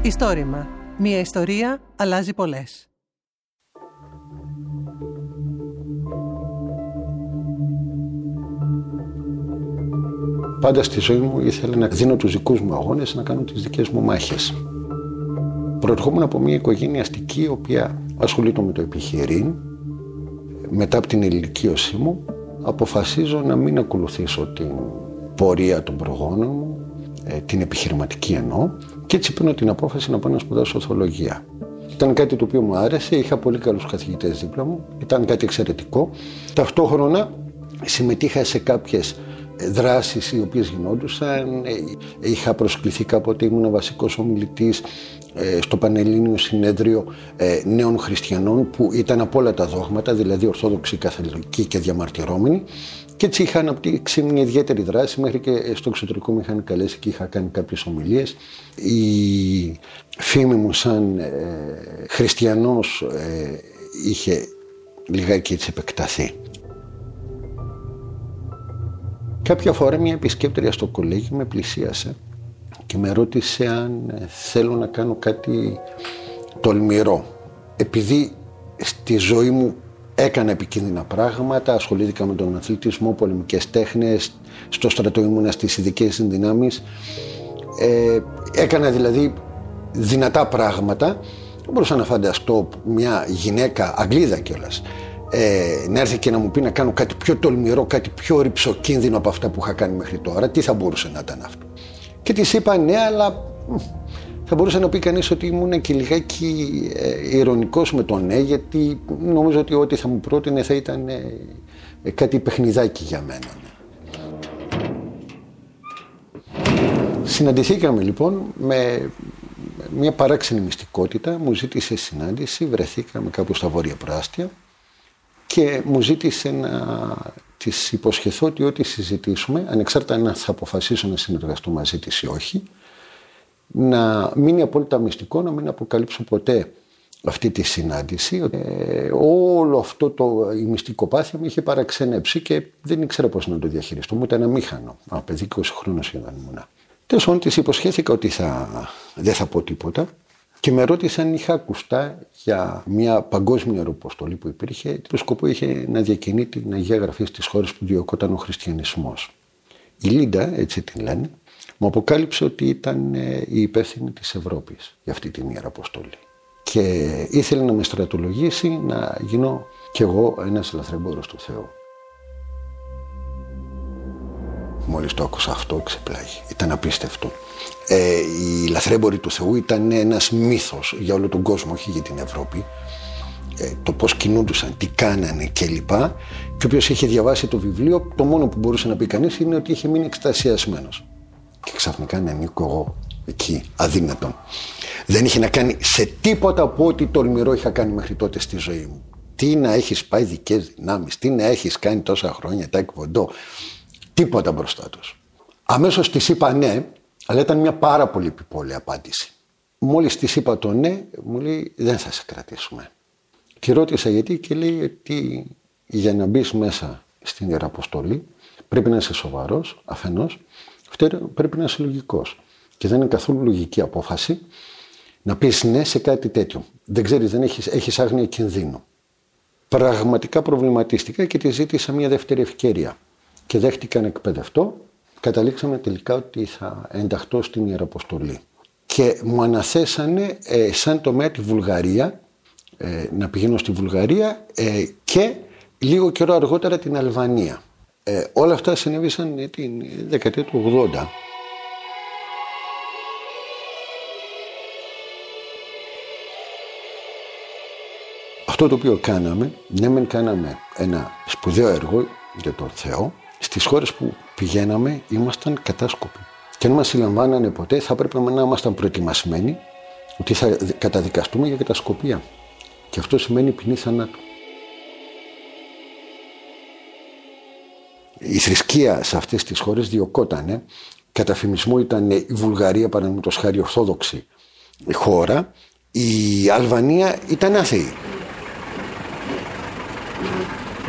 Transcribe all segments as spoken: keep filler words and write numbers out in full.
Ιστόρημα. Μία ιστορία αλλάζει πολλές. Πάντα στη ζωή μου ήθελα να δίνω τους δικούς μου αγώνες, να κάνω τις δικές μου μάχες. Προερχόμουν από μια οικογένεια αστική, η οποία ασχολείται με το επιχειρήν. Μετά από την ηλικίωσή μου, αποφασίζω να μην ακολουθήσω την πορεία των προγόνων μου, την επιχειρηματική εννοώ, και έτσι παίρνω την απόφαση να πάω να σπουδάσω οθολογία. Ήταν κάτι το οποίο μου άρεσε, είχα πολύ καλούς καθηγητές δίπλα μου, ήταν κάτι εξαιρετικό. Ταυτόχρονα συμμετείχα σε κάποιες δράσεις οι οποίες γινόντουσαν. Είχα προσκληθεί κάποτε, ήμουν βασικός ομιλητής στο Πανελλήνιο Συνέδριο Νέων Χριστιανών, που ήταν από όλα τα δόγματα, δηλαδή Ορθόδοξοι, Καθολικοί και διαμαρτυρόμενοι. Και έτσι είχα αναπτύξει μια ιδιαίτερη δράση, μέχρι και στο εξωτερικό με είχαν καλέσει και είχα κάνει κάποιες ομιλίες. Η φήμη μου σαν ε, χριστιανός ε, είχε λιγάκι έτσι επεκταθεί. Κάποια φορά μια επισκέπτρια στο κολέγιο με πλησίασε και με ρώτησε αν θέλω να κάνω κάτι τολμηρό. Επειδή στη ζωή μου έκανα επικίνδυνα πράγματα, ασχολήθηκα με τον αθλητισμό, πολεμικές τέχνες, στο στρατό ήμουνα στις ειδικές δυνάμεις. Ε, έκανα δηλαδή δυνατά πράγματα. Δεν μπορούσα να φανταστώ μια γυναίκα, Αγγλίδα κιόλας, ε, να έρθει και να μου πει να κάνω κάτι πιο τολμηρό, κάτι πιο ρυψοκίνδυνο από αυτά που είχα κάνει μέχρι τώρα. Τι θα μπορούσε να ήταν αυτό? Και της είπα ναι, αλλά θα μπορούσε να πει κανείς ότι ήμουν και λιγάκι ε, ειρωνικός με το ναι, γιατί νομίζω ότι ό,τι θα μου πρότεινε θα ήταν ε, ε, κάτι παιχνιδάκι για μένα. Ναι. Συναντηθήκαμε λοιπόν με μια παράξενη μυστικότητα, μου ζήτησε συνάντηση, βρεθήκαμε κάπου στα βόρεια προάστια και μου ζήτησε να της υποσχεθώ ότι ό,τι συζητήσουμε, ανεξάρτητα αν θα αποφασίσω να συνεργαστώ μαζί της ή όχι, να μείνει απόλυτα μυστικό, να μην αποκαλύψω ποτέ αυτή τη συνάντηση. Ε, όλο αυτό το, η μυστικοπάθεια με είχε παραξενέψει και δεν ήξερα πώς να το διαχειριστώ. Μου ήταν αμήχανο. Α, παιδί είκοσι χρόνων σχεδόν ήμουνα. Τέλος πάντων, της υποσχέθηκα ότι θα, δεν θα πω τίποτα και με ρώτησαν αν είχα ακουστά για μια παγκόσμια αεροποστολή που υπήρχε, που σκοπό είχε να διακινεί την Αγία Γραφή στις χώρες που διωκόταν ο χριστιανισμός. Η Λίντα, έτσι την λένε, μου αποκάλυψε ότι ήταν η υπεύθυνη της Ευρώπης για αυτή την ιεραποστολή. Και ήθελε να με στρατολογήσει να γίνω κι εγώ ένας λαθρεμπόρος του Θεού. Μόλις το άκουσα αυτό, ξεπλάγει. Ήταν απίστευτο. Ε, οι λαθρέμποροι του Θεού ήταν ένας μύθος για όλο τον κόσμο, όχι για την Ευρώπη. Ε, το πώς κινούντουσαν, τι κάνανε κλπ. Και όποιος είχε διαβάσει το βιβλίο, το μόνο που μπορούσε να πει κανείς είναι ότι είχε μείνει εκστασιασμένος. Και ξαφνικά να ανήκω εγώ εκεί, αδύνατον. Δεν είχε να κάνει σε τίποτα από ό,τι τολμηρό είχα κάνει μέχρι τότε στη ζωή μου. Τι να έχεις πάει ειδικές δυνάμεις, τι να έχεις κάνει τόσα χρόνια, τα εκποντώ. Τίποτα μπροστά τους. Αμέσως της είπα ναι, αλλά ήταν μια πάρα πολύ επιπόλαιη απάντηση. Μόλις της είπα το ναι, μου λέει δεν θα σε κρατήσουμε. Τη ρώτησα γιατί και λέει ότι για να μπεις μέσα στην Ιεραποστολή πρέπει να είσαι σοβαρός αφενός. Πρέπει να είσαι λογικός. Και δεν είναι καθόλου λογική απόφαση να πεις ναι σε κάτι τέτοιο. Δεν ξέρεις, δεν έχεις, έχεις άγνοια κινδύνου. Πραγματικά προβληματίστηκα και τη ζήτησα μια δεύτερη ευκαιρία. Και δέχτηκα να εκπαιδευτώ. Καταλήξαμε τελικά ότι θα ενταχθώ στην Ιεραποστολή. Και μου αναθέσανε ε, σαν τομέα τη Βουλγαρία, ε, να πηγαίνω στη Βουλγαρία ε, και λίγο καιρό αργότερα την Αλβανία. Ε, όλα αυτά συνέβησαν την δεκαετία του ογδόντα. Αυτό το οποίο κάναμε, ναι μεν κάναμε ένα σπουδαίο έργο για τον Θεό, στις χώρες που πηγαίναμε ήμασταν κατάσκοποι. Και αν μας συλλαμβάνανε ποτέ θα έπρεπε να ήμασταν προετοιμασμένοι ότι θα καταδικαστούμε για κατασκοπία. Και αυτό σημαίνει ποινή θανάτου. Η θρησκεία σε αυτές τις χώρες διωκότανε. Κατά φημισμό ήταν η Βουλγαρία, παραδείγματος χάρη, ορθόδοξη χώρα. Η Αλβανία ήταν άθεη.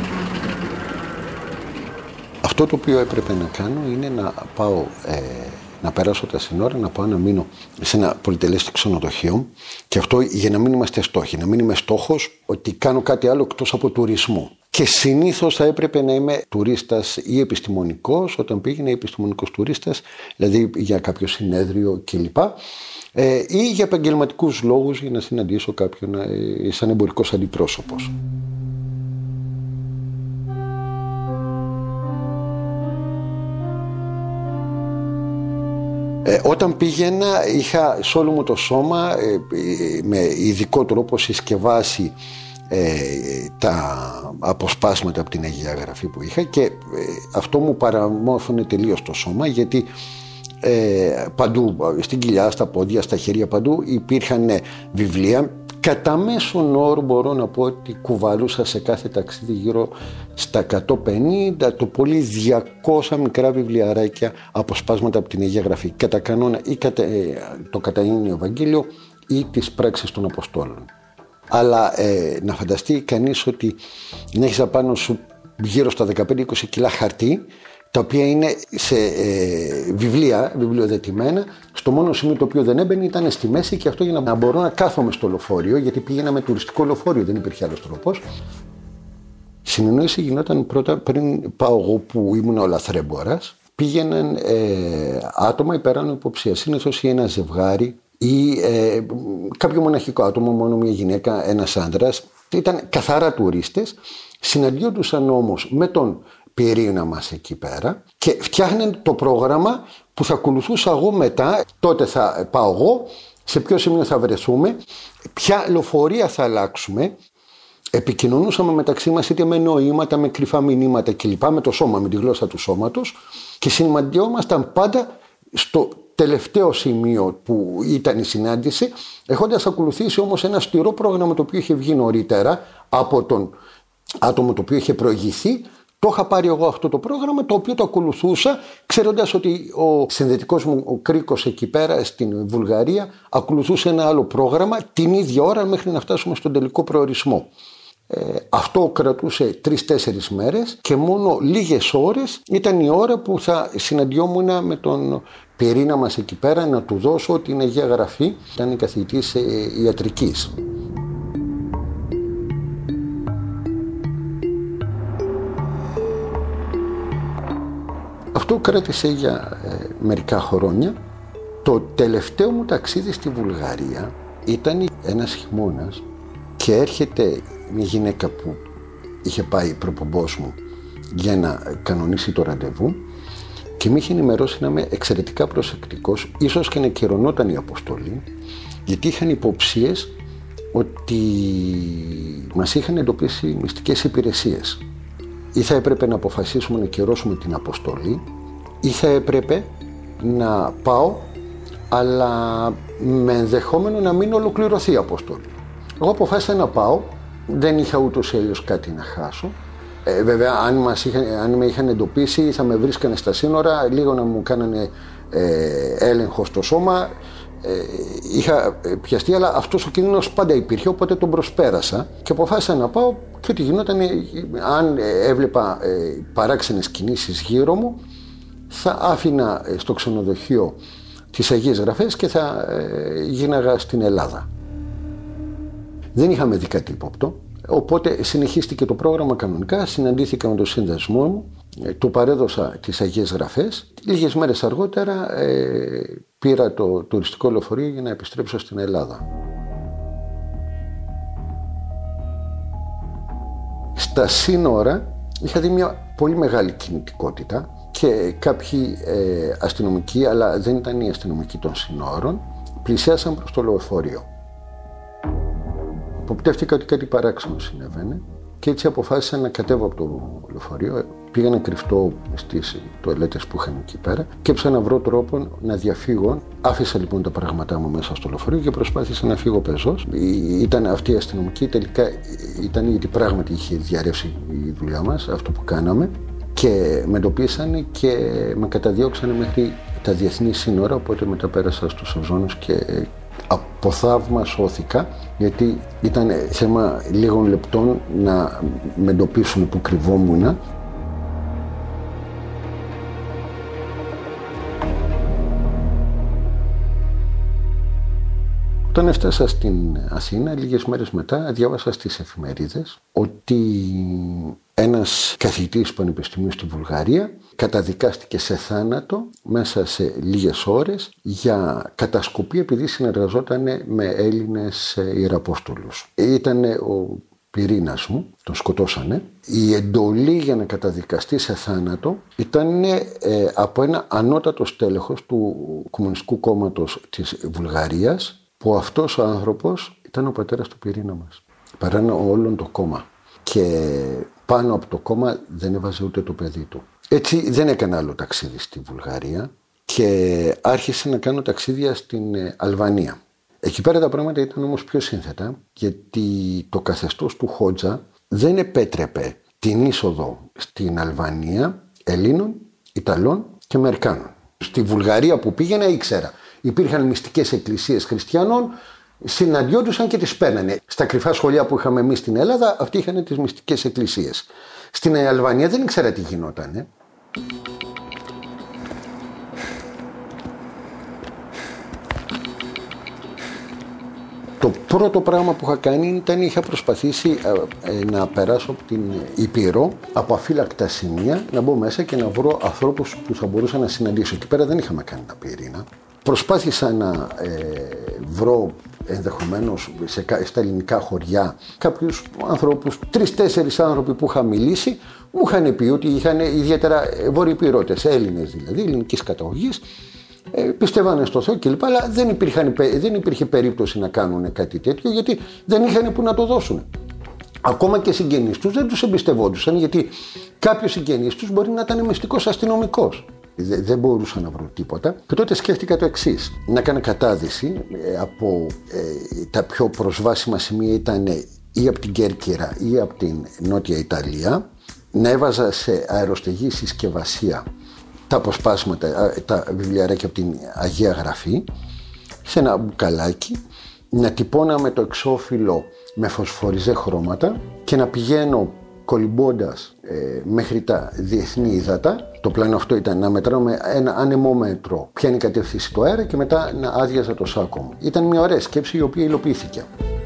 Αυτό το οποίο έπρεπε να κάνω είναι να πάω ε, να περάσω τα σύνορα, να πάω να μείνω σε ένα πολυτελές ξενοδοχείο. Και αυτό για να μην είμαστε στόχοι, να μην είμαι στόχος ότι κάνω κάτι άλλο εκτός από τουρισμό. Και συνήθως θα έπρεπε να είμαι τουρίστας ή επιστημονικός, όταν πήγαινα επιστημονικός τουρίστας, δηλαδή για κάποιο συνέδριο κλπ. Ε, ή για επαγγελματικούς λόγους, για να συναντήσω κάποιον ε, σαν εμπορικός αντιπρόσωπος. Ε, όταν πήγαινα είχα σε όλο μου το σώμα ε, με ειδικό τρόπο συσκευάσει ε, τα αποσπάσματα από την Αγία Γραφή που είχα και ε, αυτό μου παραμόρφωνε τελείως το σώμα, γιατί ε, παντού, στην κοιλιά, στα πόδια, στα χέρια, παντού υπήρχαν βιβλία. Κατά μέσον όρο μπορώ να πω ότι κουβαλούσα σε κάθε ταξίδι γύρω στα εκατόν πενήντα, το πολύ διακόσια μικρά βιβλιαράκια αποσπάσματα από την Αγία Γραφή. Κατά κανόνα ή κατα, το Καταγίνιο Ευαγγέλιο ή τις πράξεις των Αποστόλων. Αλλά ε, να φανταστεί κανείς ότι να έχεις απάνω σου γύρω στα δεκαπέντε με είκοσι κιλά χαρτί, τα οποία είναι σε ε, βιβλία, βιβλιοδετημένα. Στο μόνο σημείο το οποίο δεν έμπαινε ήταν στη μέση, και αυτό για να μπορώ να κάθομαι στο λεωφορείο, γιατί πήγαινα με τουριστικό λεωφορείο, δεν υπήρχε άλλος τρόπος. Συνεννόηση γινόταν πρώτα πριν πάω εγώ που ήμουν ο λαθρέμπορας. Πήγαιναν ε, άτομα υπεράνω υποψία, συνήθως ή ένα ζευγάρι ή ε, κάποιο μοναχικό άτομο, μόνο μια γυναίκα, ένας άντρας. Ήταν καθαρά τουρίστες. Συναντιόντουσαν όμως με τον πυρήνα μας εκεί πέρα και φτιάχναν το πρόγραμμα που θα ακολουθούσα εγώ μετά. Τότε θα πάω εγώ, σε ποιο σημείο θα βρεθούμε, ποια λεωφορεία θα αλλάξουμε. Επικοινωνούσαμε μεταξύ μας είτε με νοήματα, με κρυφά μηνύματα κλπ, με το σώμα, με τη γλώσσα του σώματος, και συναντιόμασταν πάντα στο τελευταίο σημείο που ήταν η συνάντηση, έχοντας ακολουθήσει όμως ένα σκληρό πρόγραμμα το οποίο είχε βγει νωρίτερα από τον άτομο το οποίο είχε προηγηθεί. Το είχα πάρει εγώ αυτό το πρόγραμμα, το οποίο το ακολουθούσα, ξέροντας ότι ο συνδετικός μου ο κρίκος εκεί πέρα στην Βουλγαρία ακολουθούσε ένα άλλο πρόγραμμα την ίδια ώρα μέχρι να φτάσουμε στον τελικό προορισμό. Ε, αυτό κρατούσε τρεις-τέσσερις μέρες και μόνο λίγες ώρες ήταν η ώρα που θα συναντιόμουν με τον πυρήνα μας εκεί πέρα να του δώσω την Αγία Γραφή. Ήταν καθηγητής ιατρικής. Αυτό κράτησε για ε, μερικά χρόνια. Το τελευταίο μου ταξίδι στη Βουλγαρία ήταν ένας χειμώνας και έρχεται μια γυναίκα που είχε πάει προπομπός μου για να κανονίσει το ραντεβού και με είχε ενημερώσει να είμαι εξαιρετικά προσεκτικός, ίσως και να κυρωνόταν η αποστολή, γιατί είχαν υποψίες ότι μας είχαν εντοπίσει μυστικές υπηρεσίες. Ή θα έπρεπε να αποφασίσουμε να κυρώσουμε την αποστολή, ή θα έπρεπε να πάω, αλλά με ενδεχόμενο να μην ολοκληρωθεί η αποστολή. Εγώ αποφάσισα να πάω, δεν είχα ούτως ή άλλως κάτι να χάσω. Ε, βέβαια, αν, μας είχαν, αν με είχαν εντοπίσει, θα με βρίσκανε στα σύνορα, λίγο να μου κάνανε ε, έλεγχο στο σώμα. Ε, είχα πιαστεί, αλλά αυτός ο κίνδυνος πάντα υπήρχε, οπότε τον προσπέρασα και αποφάσισα να πάω, και ό,τι γινόταν, αν έβλεπα ε, παράξενες κινήσεις γύρω μου, θα άφηνα στο ξενοδοχείο τις Αγίες Γραφές και θα ε, γίναγα στην Ελλάδα. Δεν είχαμε δει κάτι ύποπτο, οπότε συνεχίστηκε το πρόγραμμα κανονικά. Συναντήθηκα με τον σύνδεσμό μου, του παρέδωσα τις Αγίες Γραφές. Λίγες μέρες αργότερα ε, πήρα το τουριστικό λεωφορείο για να επιστρέψω στην Ελλάδα. Στα σύνορα είχα δει μια πολύ μεγάλη κινητικότητα και κάποιοι ε, αστυνομικοί, αλλά δεν ήταν οι αστυνομικοί των σύνορων, πλησιάσαν προς το λεωφορείο. Αποπτεύτηκα ότι κάτι παράξενο συνέβαινε και έτσι αποφάσισα να κατέβω από το λεωφορείο. Πήγα να κρυφτώ στις τουαλέτες που είχαν εκεί πέρα και έψα να βρω τρόπο να διαφύγω. Άφησα λοιπόν τα πράγματά μου μέσα στο λεωφορείο και προσπάθησα να φύγω πεζός. Ήταν αυτή η αστυνομική, τελικά ήταν γιατί πράγματι είχε διαρρεύσει η δουλειά μας, αυτό που κάναμε, και με εντοπίσανε και με καταδιώξανε μέχρι τα διεθνή σύνορα, οπότε μετά πέρασα στους Οζόνους και από θαύμα σώθηκα, γιατί ήταν θέμα λίγων λεπτών να με εντοπίσουν που κρυβόμουν. Όταν έφτασα στην Αθήνα, λίγες μέρες μετά, διάβασα στις εφημερίδες ότι ένας καθηγητής πανεπιστημίου στη Βουλγαρία καταδικάστηκε σε θάνατο μέσα σε λίγες ώρες για κατασκοπή επειδή συνεργαζόταν με Έλληνες ιεραπόστολους. Ήταν ο πυρήνας μου, τον σκοτώσανε. Η εντολή για να καταδικαστεί σε θάνατο ήταν ε, από ένα ανώτατο στέλεχος του Κομμουνιστικού Κόμματος της Βουλγαρίας, που αυτός ο άνθρωπος ήταν ο πατέρας του πυρήνα μας. Παράνα όλον το κόμμα. Και πάνω από το κόμμα δεν έβαζε ούτε το παιδί του. Έτσι δεν έκανα άλλο ταξίδι στη Βουλγαρία και άρχισε να κάνω ταξίδια στην Αλβανία. Εκεί πέρα τα πράγματα ήταν όμως πιο σύνθετα, γιατί το καθεστώς του Χότζα δεν επέτρεπε την είσοδο στην Αλβανία Ελλήνων, Ιταλών και Αμερικάνων. Στη Βουλγαρία που πήγαινα ήξερα, υπήρχαν μυστικές εκκλησίες χριστιανών, συναντιόντουσαν και τις παίρνανε. Στα κρυφά σχολεία που είχαμε εμείς στην Ελλάδα, αυτοί είχαν τις μυστικές εκκλησίες. Στην Αλβανία δεν ήξερα τι γινότανε. Το πρώτο πράγμα που είχα κάνει ήταν είχα προσπαθήσει ε, ε, να περάσω από την Ήπειρο, από αφύλακτα σημεία, να μπω μέσα και να βρω ανθρώπους που θα μπορούσα να συναντήσω. Εκεί πέρα δεν είχαμε κάνει τα πυρήνα. Προσπάθησα να ε, βρω ενδεχομένως σε, στα ελληνικά χωριά κάποιους ανθρώπους, τρεις-τέσσερις άνθρωποι που είχα μιλήσει, μου είχαν πει ότι είχαν ιδιαίτερα βορειοπυρώτες, Έλληνες δηλαδή, ελληνικής καταγωγής. Ε, πιστεύανε στο Θεό κλπ. Αλλά δεν, υπήρχαν, δεν υπήρχε περίπτωση να κάνουν κάτι τέτοιο, γιατί δεν είχαν που να το δώσουν. Ακόμα και συγγενείς τους δεν τους εμπιστευόντουσαν, γιατί κάποιος συγγενής τους μπορεί να ήταν μυστικός αστυνομικός. Δε, δεν μπορούσα να βρω τίποτα. Και τότε σκέφτηκα το εξής: να κάνω κατάδυση ε, από ε, τα πιο προσβάσιμα σημεία ήταν ή από την Κέρκυρα ή από την Νότια Ιταλία. Να έβαζα σε αεροστεγή συσκευασία τα αποσπάσματα, τα βιβλιαράκια από την Αγία Γραφή, σε ένα μπουκαλάκι, να τυπώναμε το εξώφυλλο με φωσφοριζέ χρώματα και να πηγαίνω κολυμπώντας ε, μέχρι τα διεθνή ύδατα. Το πλάνο αυτό ήταν να μετράω με ένα ανεμόμετρο ποια είναι η κατεύθυνση του αέρα και μετά να άδειαζα το σάκο μου. Ήταν μια ωραία σκέψη η οποία υλοποιήθηκε.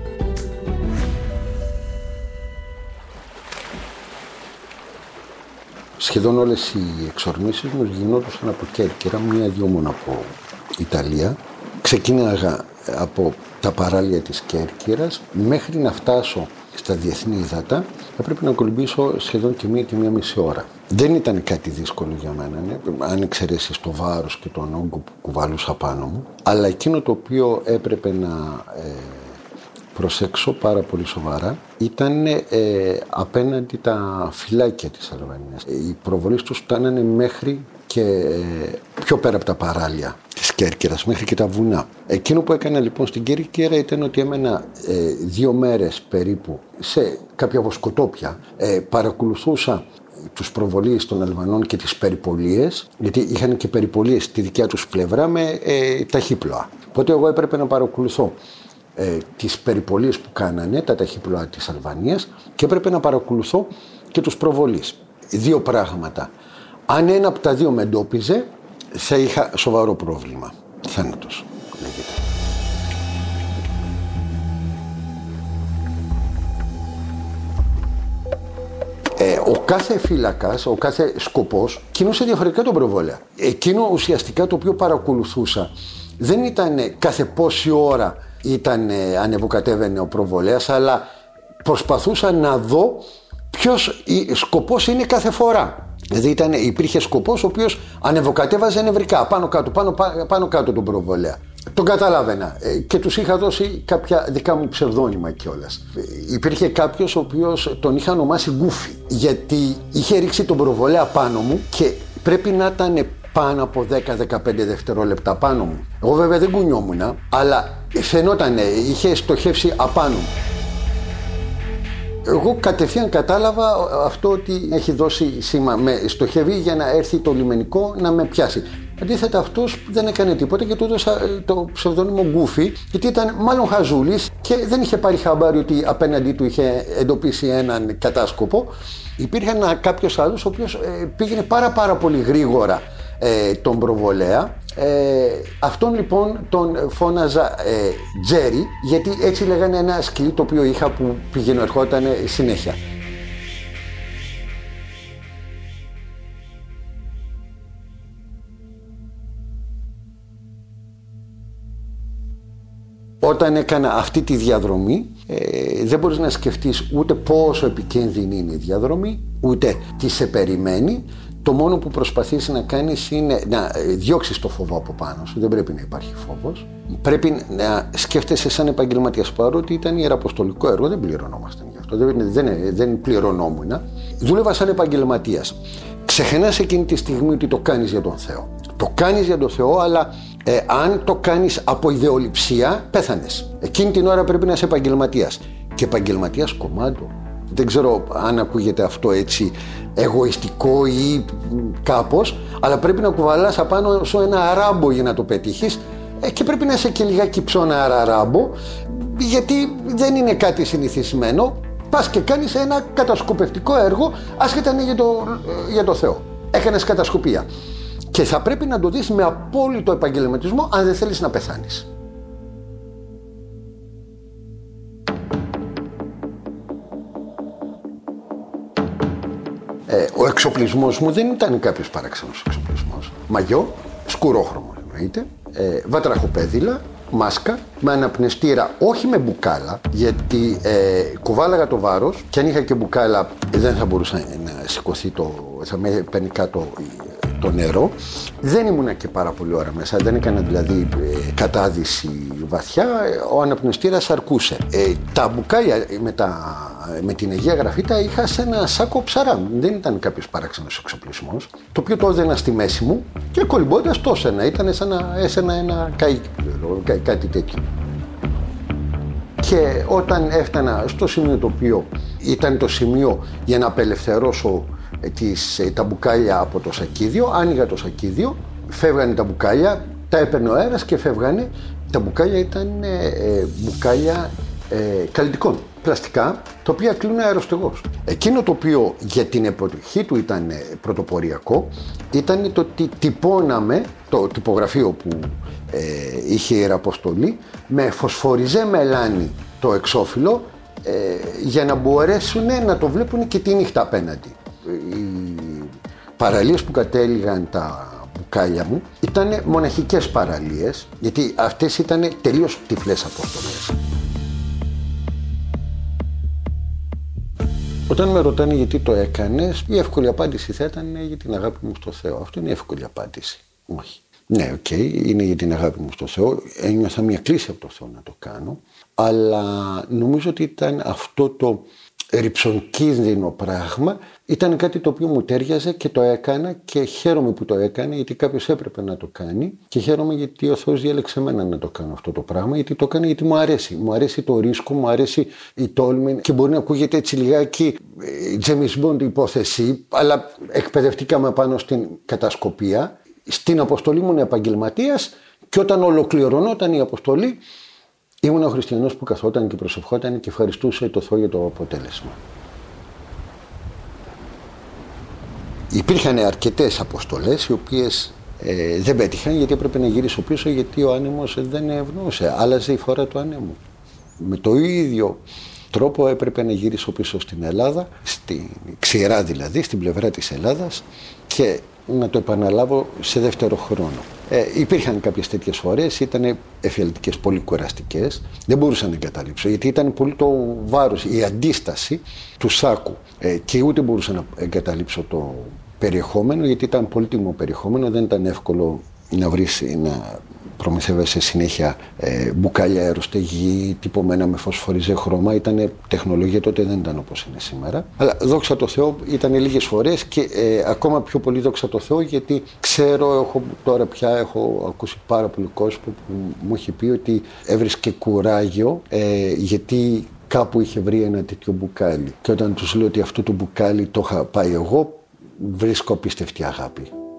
Σχεδόν όλες οι εξορμήσεις μου γινόντουσαν από Κέρκυρα, μία-δυο μόνο από Ιταλία. Ξεκίναγα από τα παράλια της Κέρκυρας μέχρι να φτάσω στα διεθνή ύδατα. Έπρεπε να κολυμπήσω σχεδόν και μία και μία μισή ώρα. Δεν ήταν κάτι δύσκολο για μένα, ναι, αν εξαιρέσεις το βάρος και τον όγκο που κουβαλούσα πάνω μου. Αλλά εκείνο το οποίο έπρεπε να ε, προσέξω πάρα πολύ σοβαρά ήταν ε, απέναντι τα φυλάκια της Αλβανίας. Οι προβολές τους φτάνανε μέχρι και ε, πιο πέρα από τα παράλια της Κέρκυρας, μέχρι και τα βουνά. Εκείνο που έκανα λοιπόν στην Κέρκυρα ήταν ότι έμενα ε, δύο μέρες περίπου σε κάποια βοσκοτόπια, ε, παρακολουθούσα τους προβολείς των Αλβανών και τις περιπολίες, γιατί είχαν και περιπολίες στη δικιά τους πλευρά με ε, ταχύπλοα. Οπότε εγώ έπρεπε να παρακολουθώ ε, τις περιπολίες που κάνανε, τα ταχύπλοα της Αλβανίας, και έπρεπε να παρακολουθώ και τους προβολείς. Δύο πράγματα. Αν ένα από τα δύο με εντόπιζε, θα είχα σοβαρό πρόβλημα. Θάνατος, λέγεται. Ε, ο κάθε φύλακας, ο κάθε σκοπός κινούσε διαφορετικά τον προβολέα. Εκείνο ουσιαστικά το οποίο παρακολουθούσα δεν ήταν κάθε πόση ώρα ήταν ανεβοκατέβαινε ο προβολέας, αλλά προσπαθούσα να δω ποιος σκοπός είναι κάθε φορά. Δηλαδή ήταν, υπήρχε σκοπός ο οποίος ανεβοκατέβαζε νευρικά, πάνω κάτω, πάνω, πάνω κάτω τον προβολέα. Τον καταλάβαινα και τους είχα δώσει κάποια δικά μου ψευδόνυμα κιόλας. Υπήρχε κάποιος ο οποίος τον είχα ονομάσει Γκούφι, γιατί είχε ρίξει τον προβολέα πάνω μου και πρέπει να ήταν πάνω από δέκα με δεκαπέντε δευτερόλεπτα πάνω μου. Εγώ βέβαια δεν κουνιόμουνα, αλλά φαινόταν, είχε στοχεύσει απάνω μου. Εγώ κατευθείαν κατάλαβα αυτό ότι έχει δώσει σήμα, με στοχεύει για να έρθει το λιμενικό να με πιάσει. Αντίθετα αυτός δεν έκανε τίποτα και του έδωσα το ψευδόνυμο Γκούφι, γιατί ήταν μάλλον χαζούλης και δεν είχε πάρει χαμπάρι ότι απέναντί του είχε εντοπίσει έναν κατάσκοπο. Υπήρχε ένα, κάποιος άλλος ο οποίος ε, πήγαινε πάρα πάρα πολύ γρήγορα ε, τον προβολέα, Ε, αυτόν λοιπόν τον φώναζα ε, Τζέρι, γιατί έτσι λέγανε ένα σκυλί το οποίο είχα που πηγαίνω ερχόταν συνέχεια. Όταν έκανα αυτή τη διαδρομή, ε, δεν μπορείς να σκεφτείς ούτε πόσο επικίνδυνη είναι η διαδρομή, ούτε τι σε περιμένει. Το μόνο που προσπαθείς να κάνεις είναι να διώξεις το φόβο από πάνω σου. Δεν πρέπει να υπάρχει φόβος. Πρέπει να σκέφτεσαι σαν επαγγελματίας, παρότι ήταν ιεραποστολικό έργο, δεν πληρωνόμασταν γι' αυτό, δεν, δεν, δεν πληρωνόμουν. Δούλευα σαν επαγγελματίας. Ξεχνάς εκείνη τη στιγμή ότι το κάνεις για τον Θεό. Το κάνεις για τον Θεό, αλλά ε, αν το κάνεις από ιδεολειψία, πέθανες. Εκείνη την ώρα πρέπει να είσαι επαγγελματίας. Και επαγγελματίας κομμάτο. Δεν ξέρω αν ακούγεται αυτό έτσι εγωιστικό ή κάπως, αλλά πρέπει να κουβαλάς απάνω σου ένα αράμπο για να το πετύχεις, ε, και πρέπει να είσαι και λιγάκι ψώνα αράμπο, γιατί δεν είναι κάτι συνηθισμένο. Πας και κάνεις ένα κατασκοπευτικό έργο, άσχετα είναι για το, για το Θεό. Έκανες κατασκοπία. Και θα πρέπει να το δεις με απόλυτο επαγγελματισμό αν δεν θέλεις να πεθάνεις. Ε, ο εξοπλισμός μου δεν ήταν κάποιος παράξενος εξοπλισμός. Μαγιό, σκουρόχρωμο εννοείται, ε, βατραχοπέδιλα, μάσκα, με αναπνευστήρα, όχι με μπουκάλα, γιατί ε, κουβάλαγα το βάρος και αν είχα και μπουκάλα δεν θα μπορούσα να σηκωθεί, το, θα με παίρνει κάτω το νερό. Δεν ήμουνα και πάρα πολύ ώρα μέσα, δεν έκανα δηλαδή ε, κατάδυση βαθιά, ο αναπνευστήρας αρκούσε. Ε, τα μπουκάλια με, τα, με την Αγία Γραφίτα είχα σε ένα σάκο ψαρά, δεν ήταν κάποιος παράξενος εξοπλισμός, το οποίο το έδαινα στη μέση μου και κολυμπώντας το έσαινα, ήταν σαν να έσαινα ένα καΐκι, κάτι τέτοιο. Και όταν έφτανα στο σημείο το οποίο ήταν το σημείο για να απελευθερώσω τις, τα μπουκάλια από το σακίδιο, άνοιγα το σακίδιο, φεύγανε τα μπουκάλια, τα έπαιρνε ο αέρας και φεύγανε. Τα μπουκάλια ήταν ε, μπουκάλια ε, καλλιτικών, πλαστικά, τα οποία κλείνουν αεροστεγός. Εκείνο το οποίο για την εποχή του ήταν πρωτοποριακό ήταν το ότι τυπώναμε το τυπογραφείο που ε, είχε η Ιεραποστολή με φωσφοριζέ μελάνι το εξώφυλλο, ε, για να μπορέσουν να το βλέπουν και τη νύχτα απέναντι. Οι παραλίες που κατέληγαν τα μπουκάλια μου ήταν μοναχικές παραλίες, γιατί αυτές ήταν τελείως τυφλές αποστολές. Όταν με ρωτάνε γιατί το έκανες, η εύκολη απάντηση θα ήταν για την αγάπη μου στο Θεό. Αυτό είναι η εύκολη απάντηση. Όχι. Ναι, οκ, okay, είναι για την αγάπη μου στο Θεό. Ένιωθα μια κλίση από το Θεό να το κάνω, αλλά νομίζω ότι ήταν αυτό το ρυψοκίνδυνο πράγμα, ήταν κάτι το οποίο μου τέριαζε και το έκανα και χαίρομαι που το έκανε, γιατί κάποιος έπρεπε να το κάνει και χαίρομαι γιατί ο Θεός διέλεξε εμένα να το κάνω αυτό το πράγμα, γιατί το έκανε γιατί μου αρέσει. Μου αρέσει το ρίσκο, μου αρέσει η τόλμη και μπορεί να ακούγεται έτσι λιγάκι James Bond υπόθεση, αλλά εκπαιδευτήκαμε πάνω στην κατασκοπία. Στην αποστολή μου επαγγελματίας και όταν ολοκληρωνόταν η αποστολή ήμουν ο χριστιανός που καθόταν και προσευχόταν και ευχαριστούσε το Θεό για το αποτέλεσμα. Υπήρχαν αρκετές αποστολές οι οποίες ε, δεν πέτυχαν γιατί έπρεπε να γυρίσω πίσω, γιατί ο άνεμος δεν ευνοούσε, άλλαζε η φορά του ανέμου. Με το ίδιο τρόπο έπρεπε να γυρίσω πίσω στην Ελλάδα, στην ξηρά δηλαδή, στην πλευρά της Ελλάδας, και να το επαναλάβω σε δεύτερο χρόνο. Ε, υπήρχαν κάποιες τέτοιες φορές, ήταν εφιαλτικές, πολύ κουραστικές, δεν μπορούσα να εγκαταλείψω γιατί ήταν πολύ το βάρος, η αντίσταση του σάκου, ε, και ούτε μπορούσα να εγκαταλείψω το περιεχόμενο γιατί ήταν πολύτιμο περιεχόμενο, δεν ήταν εύκολο να βρεις, να προμηθεύεσαι συνέχεια ε, μπουκάλια αεροστεγή τυπωμένα με φωσφοριζέ χρώμα. Ήταν τεχνολογία τότε, δεν ήταν όπως είναι σήμερα. Αλλά δόξα τω Θεώ ήταν λίγες φορές και ε, ακόμα πιο πολύ δόξα τω Θεώ, γιατί ξέρω, έχω, τώρα πια έχω ακούσει πάρα πολύ κόσμο που μου έχει πει ότι έβρισκε κουράγιο ε, γιατί κάπου είχε βρει ένα τέτοιο μπουκάλι. Και όταν τους λέω ότι αυτό το μπουκάλι το είχα πάει εγώ, βρίσκω απίστευτη αγάπη.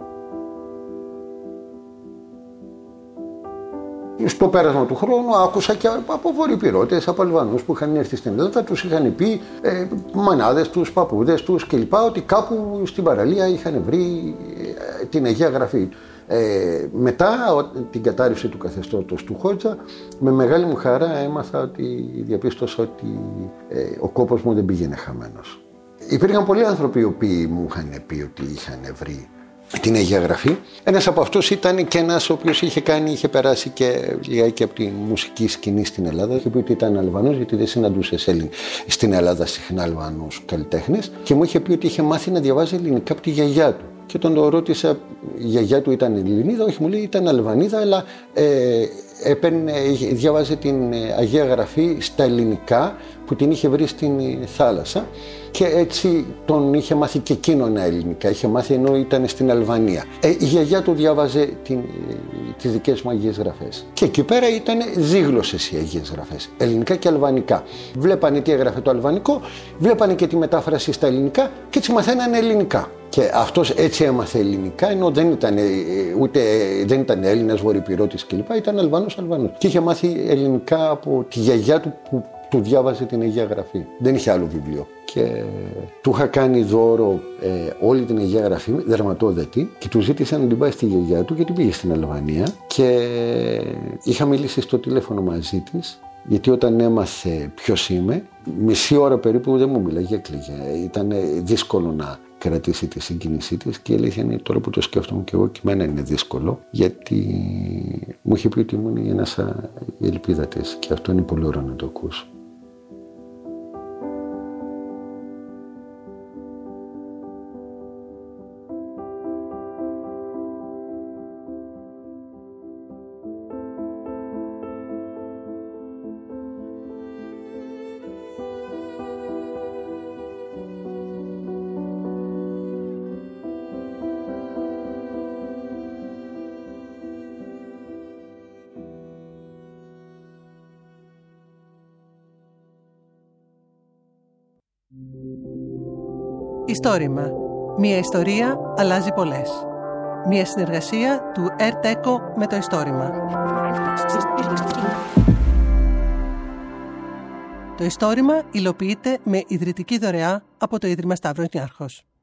Στο πέρασμα του χρόνου άκουσα και από βορειοπυρώτες, από Αλβανούς που είχαν έρθει στην Ελλάδα, τους είχαν πει ε, μανάδες τους, παππούδες τους κλπ. Ότι κάπου στην παραλία είχαν βρει ε, την Αγία Γραφή. Ε, μετά την κατάρρευση του καθεστώτος του Χότζα, με μεγάλη μου χαρά έμαθα ότι διαπίστωσα ότι ε, ο κόπος μου δεν πήγαινε χαμένος. Υπήρχαν πολλοί άνθρωποι οι οποίοι μου είχαν πει ότι είχαν βρει την Αγία Γραφή. Ένας από αυτούς ήταν και ένας ο οποίος είχε κάνει, είχε περάσει και λιγάκι από τη μουσική σκηνή στην Ελλάδα. Είχε πει ότι ήταν Αλβανός, γιατί δεν συναντούσε στην Ελλάδα συχνά Αλβανούς καλλιτέχνες, και μου είχε πει ότι είχε μάθει να διαβάζει ελληνικά από τη γιαγιά του. Και τον το ρώτησα, η γιαγιά του ήταν Ελληνίδα? Όχι, μου λέει ήταν Αλβανίδα, αλλά ε, έπαιρνε, διάβαζε την Αγία Γραφή στα ελληνικά που την είχε βρει στην θάλασσα, και έτσι τον είχε μάθει και εκείνον ελληνικά, είχε μάθει ενώ ήταν στην Αλβανία. Ε, η γιαγιά του διάβαζε την, τις δικές μου Αγίες Γραφές. Και εκεί πέρα ήταν δίγλωσσες οι Αγίες Γραφές, ελληνικά και αλβανικά. Βλέπανε τι έγραφε το αλβανικό, βλέπανε και τη μετάφραση στα ελληνικά και έτσι μαθαίνανε ελληνικά. Και αυτός έτσι έμαθε ελληνικά, ενώ δεν ήταν, ούτε, δεν ήταν Έλληνας, Βορειοπυρώτης κλπ. Ήταν Αλβανός Αλβανός. Και είχε μάθει ελληνικά από τη γιαγιά του που του διάβαζε την Αγία Γραφή. Δεν είχε άλλο βιβλίο. Και του είχα κάνει δώρο ε, όλη την Αγία Γραφή, δερματόδετη, και του ζήτησα να την πάει στη γιαγιά του, γιατί πήγε στην Αλβανία. Και είχα μιλήσει στο τηλέφωνο μαζί της, γιατί όταν έμαθε ποιος είμαι, μισή ώρα περίπου δεν μου μιλάγε, έκλαιγε. Ήταν δύσκολο να κρατήσει τη συγκίνησή της, και η αλήθεια είναι, τώρα που το σκέφτομαι και εγώ, και εμένα είναι δύσκολο, γιατί μου είχε πει ότι ήμουν η ανάσα η ελπίδα της, και αυτό είναι πολύ ωραίο να το ακούσω. Ιστόρημα. Μία ιστορία αλλάζει πολλές. Μία συνεργασία του ΕΡΤ-ΕΚΟ με το Ιστόρημα. Το Ιστόρημα υλοποιείται με ιδρυτική δωρεά από το Ίδρυμα Σταύρος Νιάρχος.